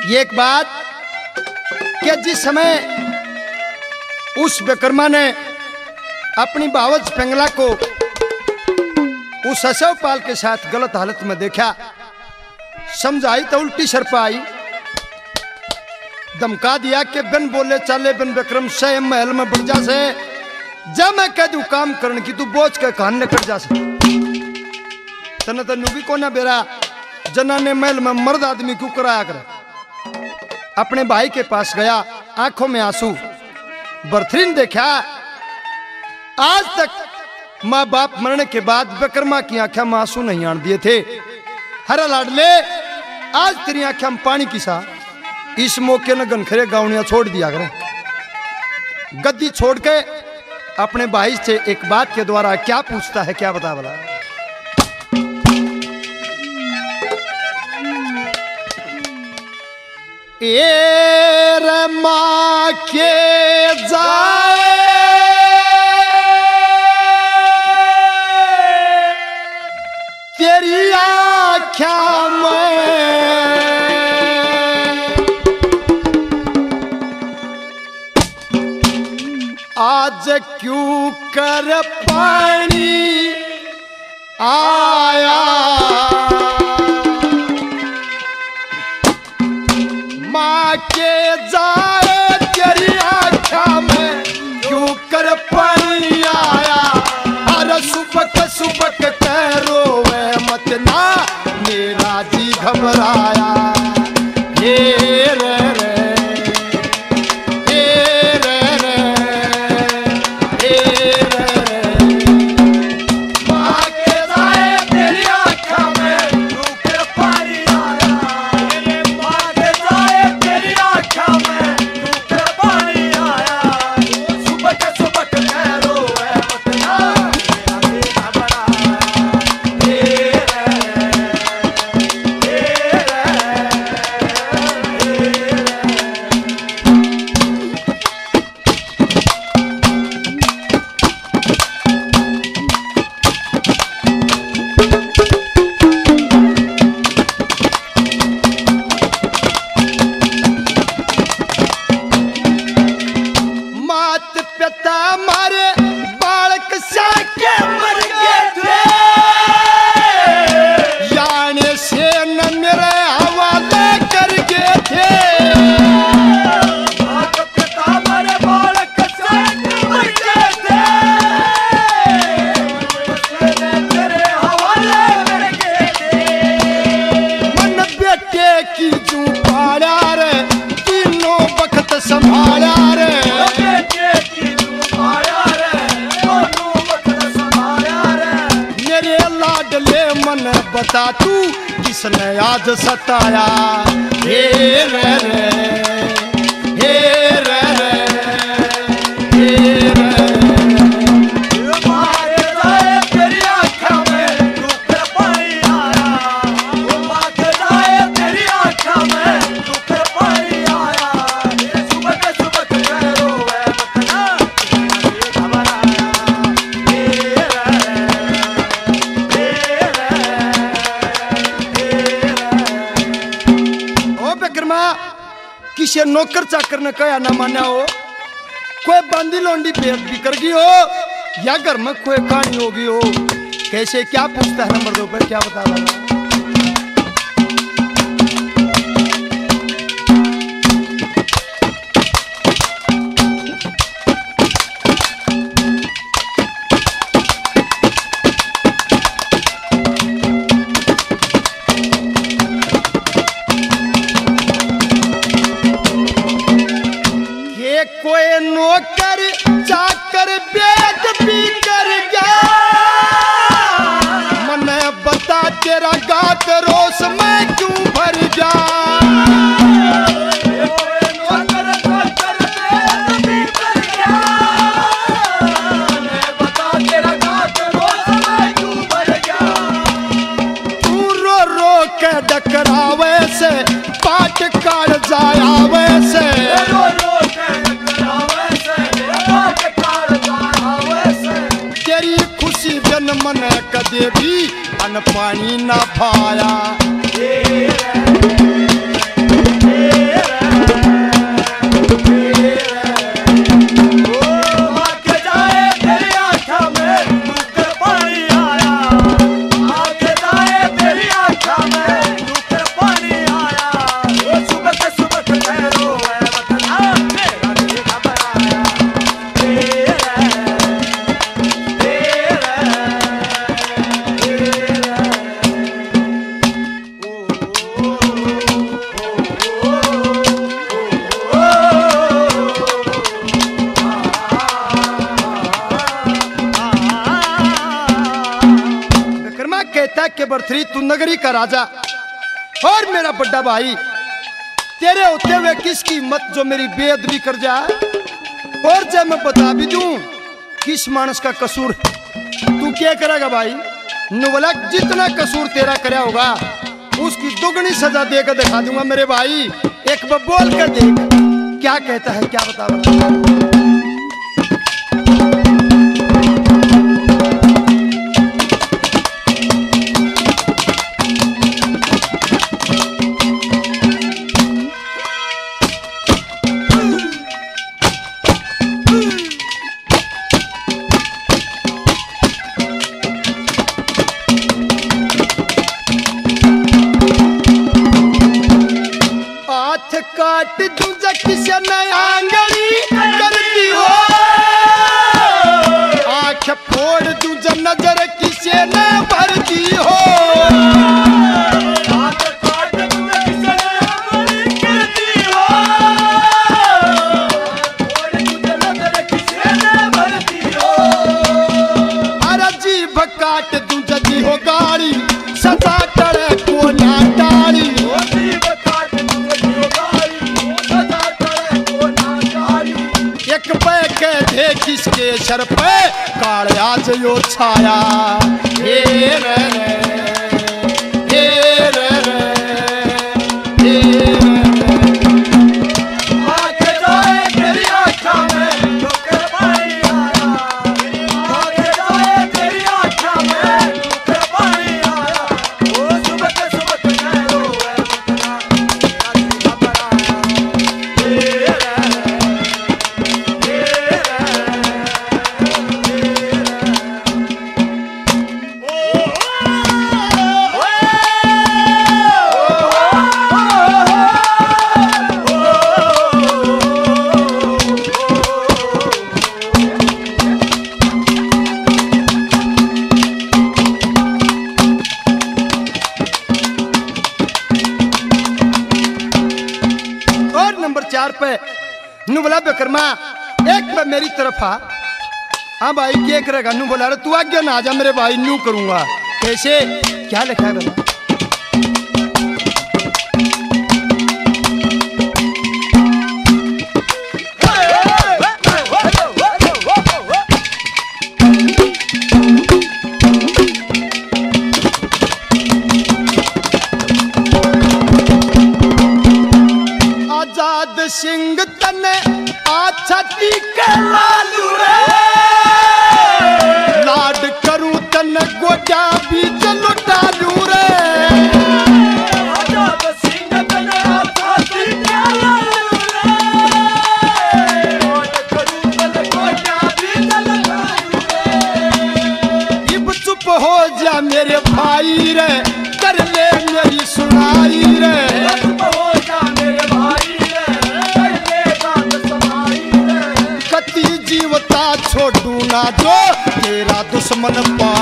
ये एक बात कि जिस समय उस विक्रमा ने अपनी बावज पिंगला को उस अशवपाल के साथ गलत हालत में देखा, समझाई तो उल्टी शर्पा आई, धमका दिया कि बिन बोले चाले बिन विक्रम से महल में बढ़ जा से, जब मैं कह दू काम करने की तू बोझ के कान निकट जा से। तने तो भी को ना बेरा जना ने महल में मर्द आदमी क्यों कराया कर। अपने भाई के पास गया, आंखों में आंसू, बरथरीन देखा। आज तक माँ बाप मरने के बाद विक्रमा की आंखें में आंसू नहीं आन दिए थे। हरा लाडले, आज तेरी आंखें में पानी की सा। इस मौके न गनखरे गावनिया छोड़ दिया करे। गद्दी छोड़ के अपने भाई से एक बात के द्वारा क्या पूछता है, क्या बता बोला। ए रे माँ के जाए तेरी आँखों में, आज क्यों कर पानी आया। माँ के जाए तेरी आँखों में क्यों कर पानी आया। अरे सुबक कह रोवे मत ना, मेरा जी घबराया। हे रे रे, हे रे रे, हे रे रे। माँ के जाए तेरी आँखों में क्यों कर पानी आया। माँ के जाए तेरी आँखों में क्यों कर पानी आया। सुबक कह रोवे मत ना, बता तू किसने आज सताया। हे रे रे, हे रे रे, हे रे रे। माँ के जाए तेरी आँखों में क्यों कर पानी आया। माँ के जाए तेरी आँखों में क्यों कर पानी आया। सुबह कह रोवे मत ना, घबराया। हे रे किसी नौकर चाकर ने कहा ना माना हो, कोई बंदी लोंडी बेइज्जती कर गई हो, या घर में कोई कहानी हो गई हो। कैसे क्या पूछता है नंबर 2 पर, क्या बता रहा। कोई नौकर चाकर बेइज्जती कर गया, मने बता तेरा गात रोस में क्यों भर जा। नौकर चाकर बेइज्जती कर गया, मने बता तेरा गात रोस में क्यों भर गया। तू रो रो के डकरावे से पाट काट जाया वैसे। मन कदे भी अन पानी ना पाया। पृथ्वी तू नगरी का राजा और मेरा बड़ा भाई, तेरे होते हुए किसकी मत जो मेरी बेअदबी कर जाए। और जब मैं बता भी दूं किस मानस का कसूर, तू क्या करेगा भाई? नुबला जितना कसूर तेरा करया होगा उसकी दुगनी सजा देकर दिखा दूंगा मेरे भाई। एक बार बोल कर देख क्या कहता है, क्या बता। काट दूजा किसे नया आंगली करती हो, आँख फोड़ दूजा नजर किसे न भरती हो। काट दूजा किसे नया आंगली करती हो, फोड़ दूजा नजर किसे न भरती हो। अरे जीभ काट दूजा जी हो गाड़ी सदा करे को ना टाड़ी। किसके सर पे कालिया जो छाया, हे रे हे रे हे आके जाए तेरी आँखों में धोखे पानी आया, आके जाए तेरी आँखों में धोखे पानी आया। ओ सुबह के नैरो है मुतना नंबर 4 पे नु बोला विक्रमा एक बार मेरी तरफ आ। हाँ भाई क्या करेगा? नु बोला तू आज्ञा ना आ जा मेरे भाई, नू करूंगा। कैसे? क्या लिखा है बोला? सिंह तने आछा टीके लालू रे, लाड करूं तने गोजा भी लुटालू रे। आजाद सिंह तने आछा टीके लालू रे, लाड करूं तने गोजा भी लुटालू रे। इब चुप हो जा मेरे भाई रे, कर ले मेरी सुनाई रे। चुप हो जा मेरे भाई, जीवता छोड़ू ना जो तेरा दुश्मन पा